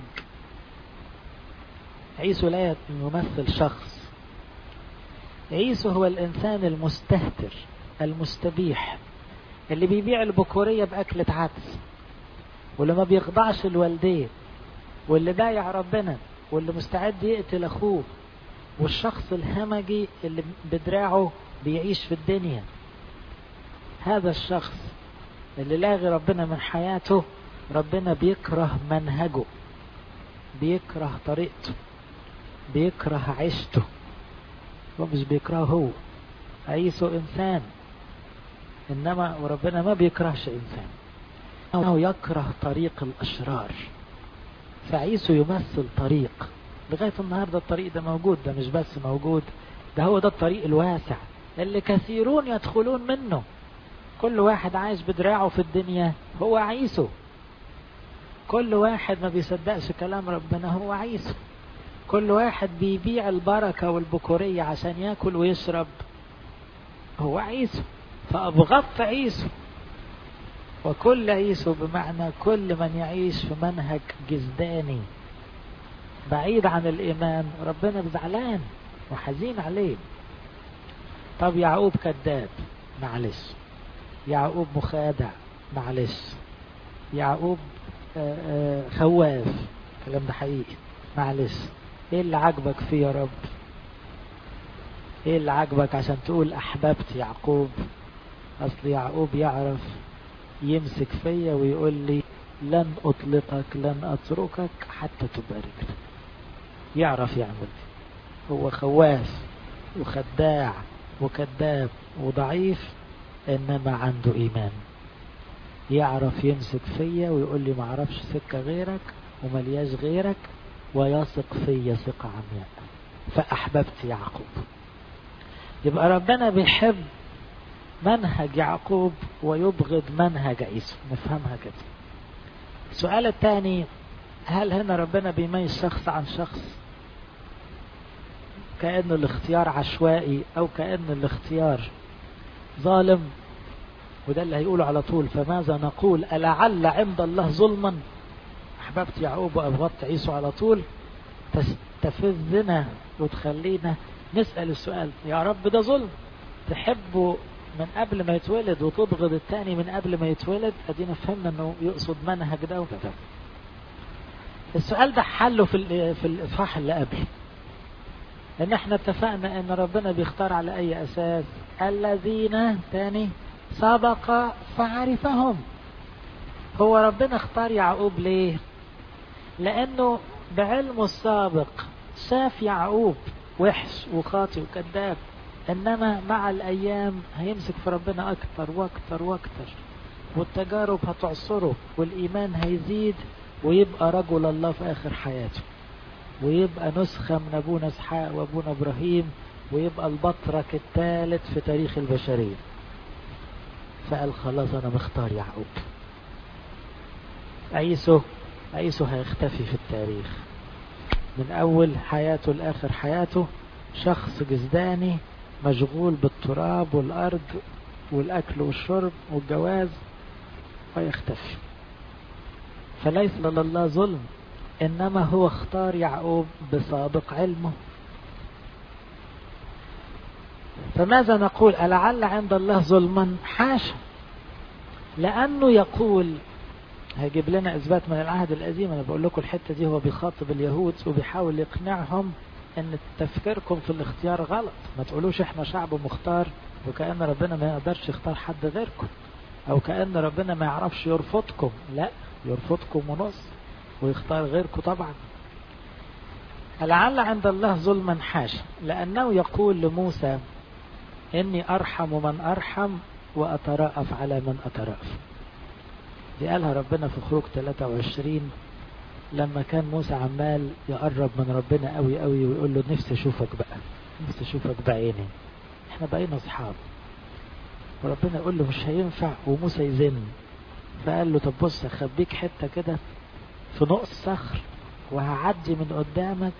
عيسو لا يمثل شخص. عيسو هو الإنسان المستهتر المستبيح اللي بيبيع البكورية بأكلة عدس، واللي ما بيخضعش الوالدين، واللي بايع ربنا، واللي مستعد يقتل أخوه، والشخص الهمجي اللي بدراعه بيعيش في الدنيا. هذا الشخص اللي لاغي ربنا من حياته، ربنا بيكره منهجه، بيكره طريقته، بيكره عيشته. هو مش بيكره هو، عيسو إنسان، إنما وربنا ما بيكرهش إنسان، أنه يكره طريق الأشرار. فعيسو يمثل طريق لغاية النهاردة. الطريق ده موجود، ده مش بس موجود، ده هو ده الطريق الواسع اللي كثيرون يدخلون منه. كل واحد عايش بدراعه في الدنيا هو عيسو. كل واحد ما بيصدقش كلام ربنا هو عيسو. كل واحد بيبيع البركة والبكورية عشان يأكل ويشرب هو عيسو. فأبغضت عيسو. وكل عيسو بمعنى كل من يعيش في منهج جسداني بعيد عن الإيمان، ربنا بزعلان وحزين عليه. طب يعقوب كذاب، معلش. يعقوب مخادع، معلش. يعقوب خواف، الكلام ده حقيقي، معلش. ايه اللي عجبك فيه يا رب؟ ايه اللي عجبك عشان تقول احببت يعقوب؟ اصل يعقوب يعرف يمسك فيا ويقول لي لن اطلقك لن اتركك حتى تباركني. يعرف يعمل. هو خواف وخداع وكذاب وضعيف، إنما عنده إيمان، يعرف يمسك فيا ويقول لي ما اعرفش سكة غيرك وملياش غيرك، ويثق فيا ثقة عمياء. فأحببت يعقوب. يبقى ربنا بيحب منهج يعقوب ويبغض منهج عيسو، نفهمها كده. السؤال الثاني، هل هنا ربنا بيميز شخص عن شخص كأنه الاختيار عشوائي أو كأنه الاختيار ظالم؟ وده اللي هيقوله على طول. فماذا نقول ألعل عند الله ظلما؟ أحببت يعقوب وأبغضت عيسو على طول تستفزنا وتخلينا نسأل السؤال، يا رب ده ظلم تحبه من قبل ما يتولد وتبغض التاني من قبل ما يتولد؟ ادينا فهمنا انه يقصد منهج ده وكذا. السؤال ده حله في الإصحاح اللي قبل، ان احنا اتفقنا ان ربنا بيختار على اي اساس؟ الذين تاني سبق فعرفهم. هو ربنا اختار يعقوب ليه؟ لانه بعلمه السابق شاف يعقوب وحش وخاطئ وكذاب، انما مع الايام هيمسك في ربنا اكتر واكتر واكتر، والتجارب هتعصره والايمان هيزيد، ويبقى رجل الله في اخر حياته، ويبقى نسخة من ابونا اسحاق وابونا ابراهيم، ويبقى البطرك الثالث في تاريخ البشرية. فقال خلاص انا مختار يعقوب. عيسو هيختفي في التاريخ من اول حياته لاخر حياته، شخص جسداني مشغول بالتراب والارض والاكل والشرب والجواز، ويختفي. فليس لله ظلم، انما هو اختار يعقوب بسابق علمه. فماذا نقول ألعل عند الله ظلما؟ حاشا، لأنه يقول، هيجيب لنا إثبات من العهد القديم. أنا بقول لكم الحتة دي هو بيخاطب اليهود وبيحاول يقنعهم أن تفكيركم في الاختيار غلط، ما تقولوش إحنا شعب مختار وكأن ربنا ما يقدرش يختار حد غيركم، أو كأن ربنا ما يعرفش يرفضكم. لا، يرفضكم ونص ويختار غيركم طبعا. لعل عند الله ظلما؟ حاشا، لأنه يقول لموسى إني أرحم من أرحم وأترأف على من أترأف. دي قالها ربنا في خروج 23 لما كان موسى عمال يقرب من ربنا قوي قوي ويقول له نفسي أشوفك بقى، نفسي أشوفك بعيني، احنا بقينا أصحاب. وربنا يقول له مش هينفع، وموسى يزن. فقال له طب بص، أخبيك حتة كده في نقص صخر وهعدي من قدامك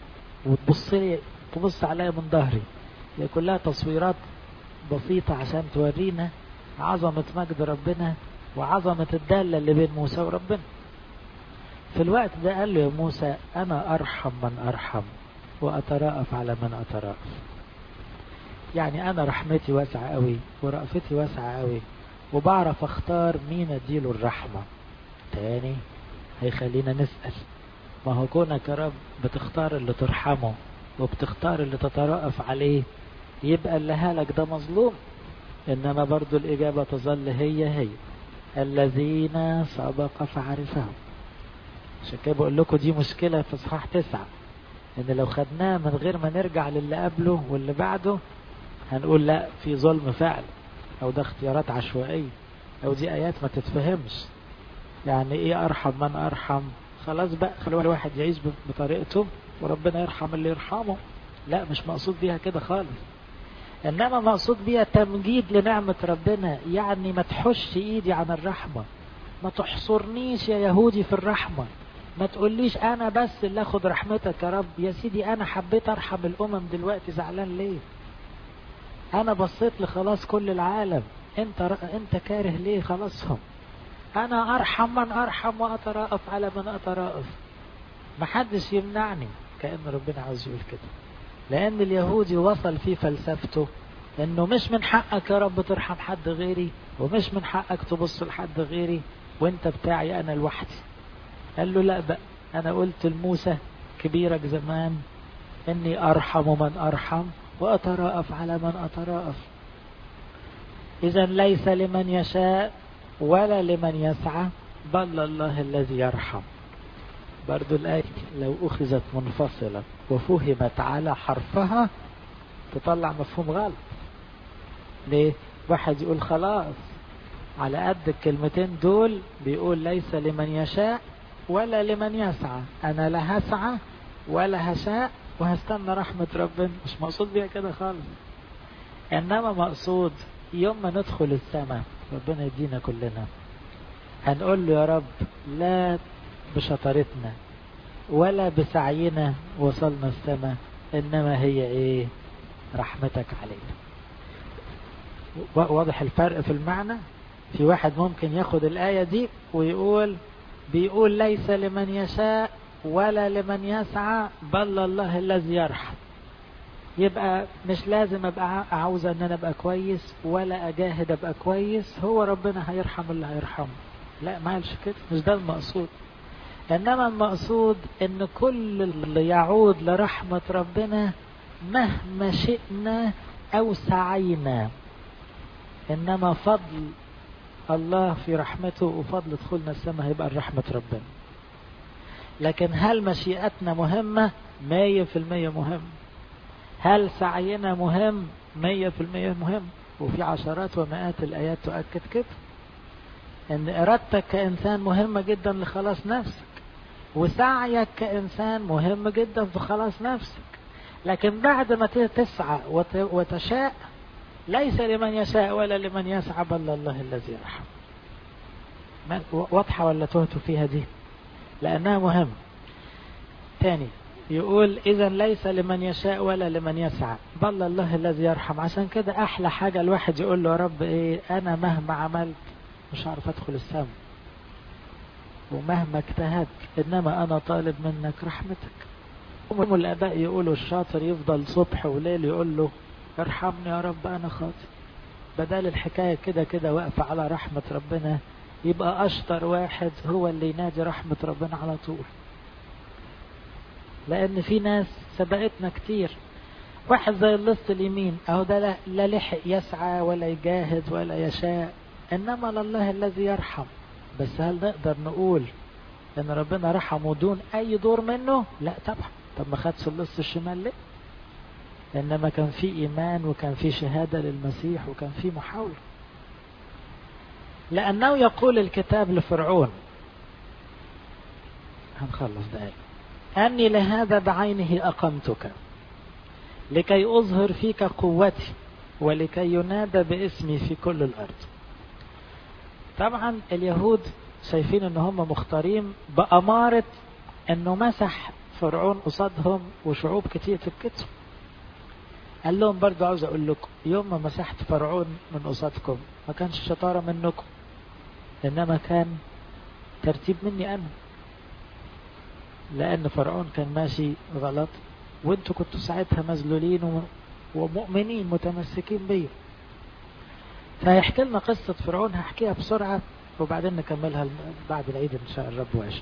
تبص عليا من ظهري. هي كلها تصويرات بسيطة عشان تورينا عظمة مجد ربنا وعظمة الدالة اللي بين موسى وربنا. في الوقت ده قال له يا موسى أنا أرحم من أرحم وأترأف على من أترأف. يعني أنا رحمتي واسعة قوي ورأفتي واسعة قوي، وبعرف أختار مين أديله الرحمة. تاني هيخلينا نسأل، ما هو كونك يا رب بتختار اللي ترحمه وبتختار اللي تترأف عليه، يبقى اللي هالك ده مظلوم. إنما برضو الإجابة تظل هي الذين سبق فعرفهم. عشان كده بقول لكم دي مشكلة في إصحاح 9، إن لو خدناه من غير ما نرجع للي قبله واللي بعده هنقول لا في ظلم فعل، أو ده اختيارات عشوائية، أو دي آيات ما تتفهمش. يعني إيه أرحم من أرحم؟ خلاص بقى خلوا الواحد يعيش بطريقته وربنا يرحم اللي يرحمه. لا، مش مقصود بيها كده خالص، إنما مقصود بيها تمجيد لنعمة ربنا. يعني ما تحش إيدي عن الرحمة، ما تحصرنيش يا يهودي في الرحمة، ما تقوليش أنا بس اللي أخد رحمتك يا رب. يا سيدي أنا حبيت أرحم الأمم، دلوقتي زعلان ليه؟ أنا بصيت لخلاص كل العالم، أنت كاره ليه خلاصهم؟ أنا أرحم من أرحم وأترأف على من أترأف، محدش يمنعني. كأن ربنا عاوز يقول كده، لأن اليهودي وصل في فلسفته إنه مش من حقك يا رب ترحم حد غيري، ومش من حقك تبص لحد غيري، وانت بتاعي أنا لوحدي. قال له لا بقى، أنا قلت لموسى كبيرك زمان إني أرحم من أرحم وأترأف على من أترأف. إذا ليس لمن يشاء ولا لمن يسعى، بل الله الذي يرحم. برضو الآية لو أخذت منفصلة وفهمت على حرفها تطلع مفهوم غلط. ليه؟ واحد يقول خلاص على قد الكلمتين دول بيقول ليس لمن يشاء ولا لمن يسعى، أنا لا هسعى ولا هشاء وهستنى رحمة ربنا. مش مقصود بيها كده خالص، إنما مقصود يوم ما ندخل السماء ربنا يدينا كلنا هنقول له يا رب لا بشطارتنا ولا بسعينا وصلنا السماء، إنما هي إيه؟ رحمتك علينا. واضح الفرق في المعنى؟ في واحد ممكن ياخد الآية دي ويقول بيقول ليس لمن يشاء ولا لمن يسعى بل الله الذي يرحم، يبقى مش لازم ابقى عاوزة ان انا ابقى كويس ولا اجاهد ابقى كويس، هو ربنا هيرحم اللي هيرحمه. لا ما قالش كده، مش ده المقصود. انما المقصود ان كل اللي يعود لرحمة ربنا مهما شئنا او سعينا، انما فضل الله في رحمته وفضل دخولنا السماء هيبقى رحمة ربنا. لكن هل مشيئتنا مهمة؟ 100% مهم. هل سعينا مهم؟ 100% مهم. وفي عشرات ومئات الآيات تؤكد كده ان ارادتك كإنسان مهمة جدا لخلاص نفسك، وسعيك كإنسان مهم جدا في خلاص نفسك. لكن بعد ما تسعى وتشاء ليس لمن يشاء ولا لمن يسعى بل الله الذي يرحم. واضحة ولا تهتوا فيها دي؟ لأنها مهم. تاني يقول إذا ليس لمن يشاء ولا لمن يسعى بل الله الذي يرحم. عشان كده أحلى حاجة الواحد يقول له يا رب إيه، أنا مهما عملت مش عارف أدخل السماء ومهما اجتهدت إنما أنا طالب منك رحمتك. هم الآباء يقولوا الشاطر يفضل صبح وليل يقول له ارحمني يا رب أنا خاطئ، بدل الحكاية كده كده واقفة على رحمة ربنا، يبقى أشطر واحد هو اللي ينادي رحمة ربنا على طول. لأن في ناس سبقتنا كتير، واحد زي اللص اليمين أهو ده لا لحق يسعى ولا يجاهد ولا يشاء، إنما لله الذي يرحم. بس هل نقدر نقول إن ربنا رحمه دون أي دور منه؟ لا طبعا. طب ما خدش اللص الشمال ليه؟ إنما كان في إيمان وكان في شهادة للمسيح وكان في محاولة. لأنه يقول الكتاب لفرعون، هنخلص دقائق، أني لهذا بعينه أقمتك لكي أظهر فيك قوتي ولكي ينادى باسمي في كل الأرض. طبعا اليهود شايفين ان هم مختارين بأمارة انه مسح فرعون قصادهم وشعوب كتير تبكتهم. قال لهم برضو عاوز اقول لكم يوم ما مسحت فرعون من قصادكم ما كانش شطارة منكم، انما كان ترتيب مني انا، لان فرعون كان ماشي غلط وانتوا كنتوا ساعتها مذلولين ومؤمنين متمسكين بيه. فهيحكي لنا قصة فرعون، هحكيها بسرعة وبعدين نكملها بعد العيد إن شاء الرب وعشان.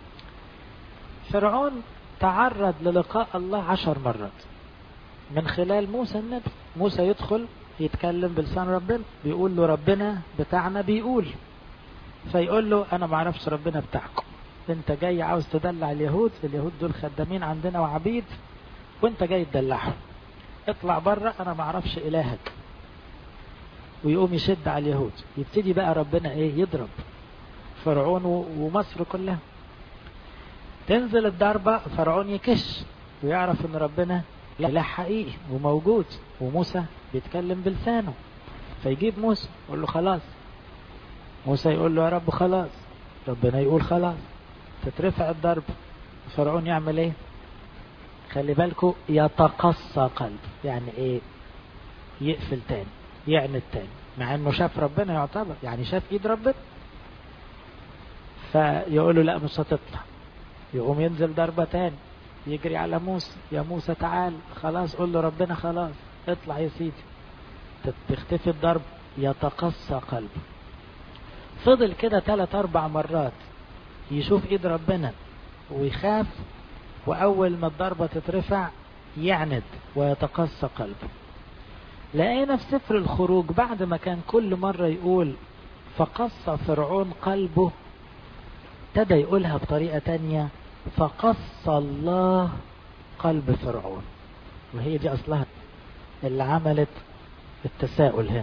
فرعون تعرض للقاء الله 10 مرات من خلال موسى النبي. موسى يدخل يتكلم بلسان ربنا، بيقول له ربنا بتاعنا بيقول، فيقول له أنا معرفش ربنا بتاعكم، انت جاي عاوز تدلع اليهود دول خدامين عندنا وعبيد وانت جاي تدلعهم، اطلع بره أنا معرفش إلهك. ويقوم يشد على اليهود، يبتدي بقى ربنا ايه يضرب فرعون ومصر كلها. تنزل الضربة فرعون يكش ويعرف ان ربنا لا حقيقي وموجود وموسى بيتكلم بلسانه، فيجيب موسى يقول له خلاص، موسى يقول له يا رب خلاص، ربنا يقول خلاص، تترفع الضرب. فرعون يعمل ايه؟ خلي بالكو، يتقصى قلب. يعني ايه؟ يقفل تاني، يعند تاني، مع انه شاف ربنا، يعتبر يعني شاف ايد ربنا. فيقول له لا مش هتطلع، يقوم ينزل ضربة تاني، يجري على موسى، يا موسى تعال خلاص، قول له ربنا خلاص اطلع يا سيدي، تختفي الضرب، يتقصى قلبه. فضل كده 3-4 مرات يشوف ايد ربنا ويخاف، واول ما الضربة تترفع يعند ويتقصى قلبه. لقينا في سفر الخروج بعد ما كان كل مرة يقول فقص فرعون قلبه، ابتدى يقولها بطريقة تانية فقص الله قلب فرعون. وهي دي أصلها اللي عملت التساؤل هنا.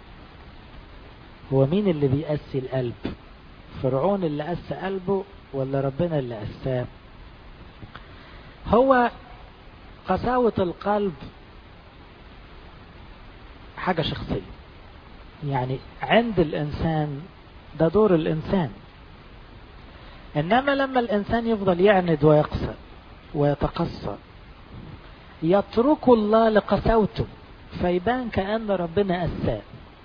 هو مين اللي بيقسي القلب؟ فرعون اللي قسى قلبه ولا ربنا اللي قساه؟ هو قساوة القلب حاجة شخصية، يعني عند الإنسان ده دور الإنسان. إنما لما الإنسان يفضل يعند ويقسى ويتقسى يترك الله لقساوته فيبان كأن ربنا قساه.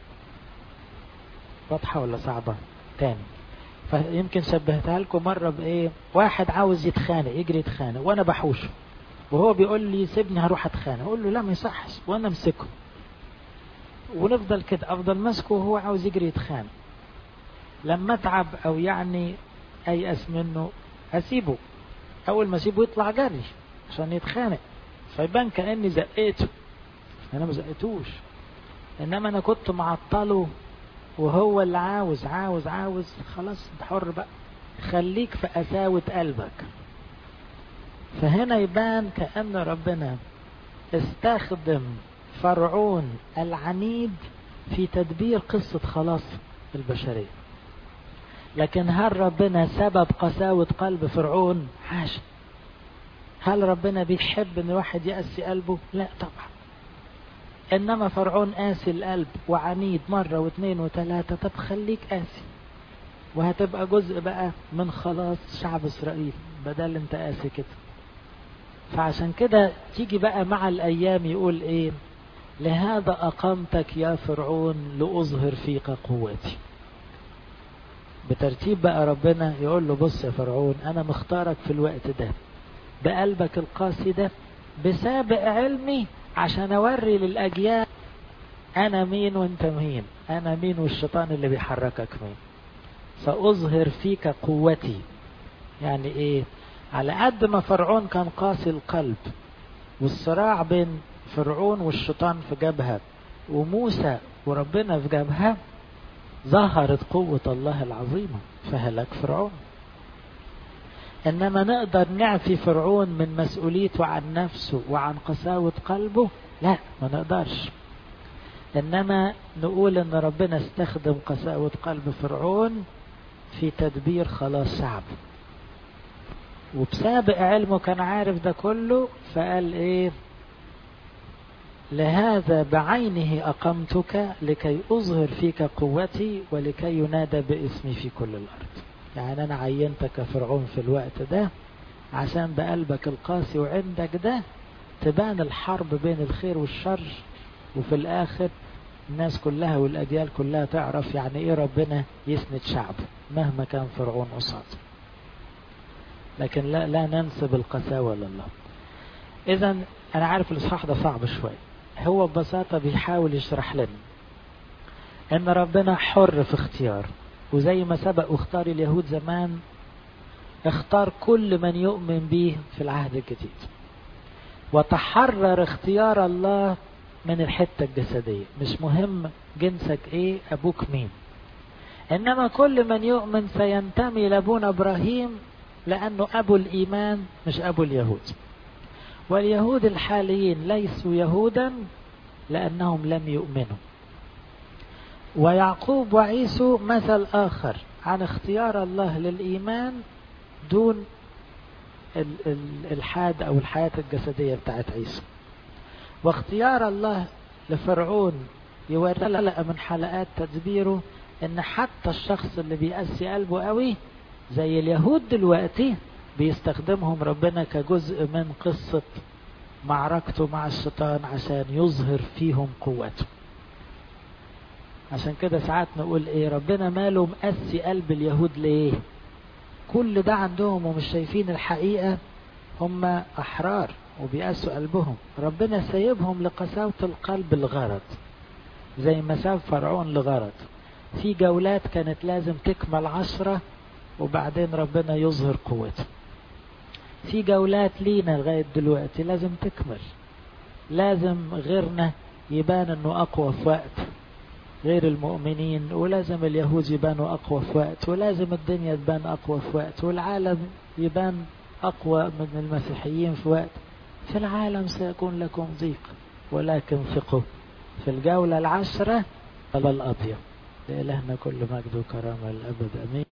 واضحة ولا صعبة؟ تاني، فيمكن شبهتها لكم مرة بإيه؟ واحد عاوز يتخانق، يجري يتخانق وأنا بحوشه، وهو بيقول لي سيبني هروح أتخانق، أقول له لا ما يصحش، وأنا أمسكه ونفضل كده، أفضل ماسكه وهو عاوز يجري يتخانق. لما أتعب أو يعني أيأس منه أسيبه، أول ما أسيبه يطلع جري عشان يتخانق فيبان كأني زقيته، أنا ما زقيتوش، إنما أنا كنت معطله وهو اللي عاوز عاوز عاوز. خلاص انت حر بقى، خليك في قساوة قلبك. فهنا يبان كأن ربنا استخدم فرعون العنيد في تدبير قصة خلاص البشرية. لكن هل ربنا سبب قساوة قلب فرعون؟ حاشا. هل ربنا بيحب ان الواحد يقسي قلبه؟ لا طبعا. انما فرعون قاسي القلب وعنيد مرة واثنين وثلاثة، طب خليك قاسي وهتبقى جزء بقى من خلاص شعب اسرائيل بدل انت قاسي كده. فعشان كده تيجي بقى مع الايام يقول ايه؟ لهذا اقامتك يا فرعون لاظهر فيك قوتي. بترتيب بقى ربنا يقول له بص يا فرعون، انا مختارك في الوقت ده بقلبك القاسي ده بسابق علمي عشان اوري للاجيال انا مين وانت مين، انا مين والشيطان اللي بيحركك مين. ساظهر فيك قوتي. يعني ايه؟ على قد ما فرعون كان قاسي القلب والصراع بين فرعون والشيطان في جبهة وموسى وربنا في جبهة، ظهرت قوة الله العظيمة فهلك فرعون. إنما نقدر نعفي فرعون من مسؤوليته عن نفسه وعن قساوة قلبه؟ لا، ما نقدرش. إنما نقول إن ربنا استخدم قساوة قلب فرعون في تدبير خلاص شعبه، وبسابق علمه كان عارف ده كله، فقال إيه؟ لهذا بعينه أقمتك لكي أظهر فيك قوتي ولكي ينادى باسمي في كل الأرض. يعني أنا عينتك فرعون في الوقت ده عشان بقلبك القاسي وعندك ده تبان الحرب بين الخير والشر، وفي الآخر الناس كلها والأجيال كلها تعرف يعني إيه ربنا يسند شعبه مهما كان فرعون قصاد. لكن لا ننسب القساوة لله. إذا أنا عارف الإصحاح ده صعب شوي، هو ببساطة بيحاول يشرح لنا ان ربنا حر في اختيار، وزي ما سبق واختار اليهود زمان اختار كل من يؤمن به في العهد الجديد، وتحرر اختيار الله من الحتة الجسدية. مش مهم جنسك ايه، ابوك مين، انما كل من يؤمن سينتمي لابونا ابراهيم لانه ابو الايمان مش ابو اليهود. واليهود الحاليين ليسوا يهودا لأنهم لم يؤمنوا. ويعقوب وعيسو مثل آخر عن اختيار الله للإيمان دون الحاد أو الحياة الجسدية بتاعت عيسو. واختيار الله لفرعون يوري حلقة من حلقات تدبيره ان حتى الشخص اللي بيقسي قلبه قوي زي اليهود دلوقتي بيستخدمهم ربنا كجزء من قصة معركته مع الشيطان عشان يظهر فيهم قوته. عشان كده ساعات نقول ايه، ربنا ماله مقسي قلب اليهود ليه؟ كل ده عندهم ومش شايفين الحقيقة، هم احرار وبيقسوا قلبهم. ربنا سايبهم لقساوة القلب الغرض، زي ما ساب فرعون لغرض. في جولات كانت لازم تكمل 10 وبعدين ربنا يظهر قوته. في جولات لينا لغاية دلوقتي لازم تكمل، لازم غيرنا يبان انه اقوى في وقت غير المؤمنين، ولازم اليهود يبانوا اقوى في وقت، ولازم الدنيا تبان اقوى في وقت، والعالم يبان أقوى من المسيحيين في وقت. في العالم سيكون لكم ضيق ولكن ثقوا في الجولة 10 على الأضيق. لإلهنا كل مجد وكرامة الأبد. أمين.